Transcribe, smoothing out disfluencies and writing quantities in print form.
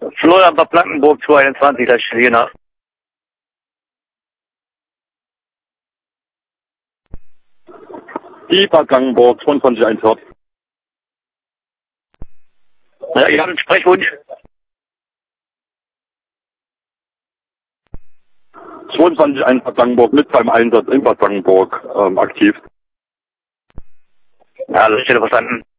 Florian Bad Blankenburg 221, das steht hier nach. Die Bad Blankenburg 2214. Ja, ich habe einen Sprechwunsch. 22 Bad Blankenburg mit beim Einsatz in Bad Blankenburg aktiv. Ja, das steht verstanden.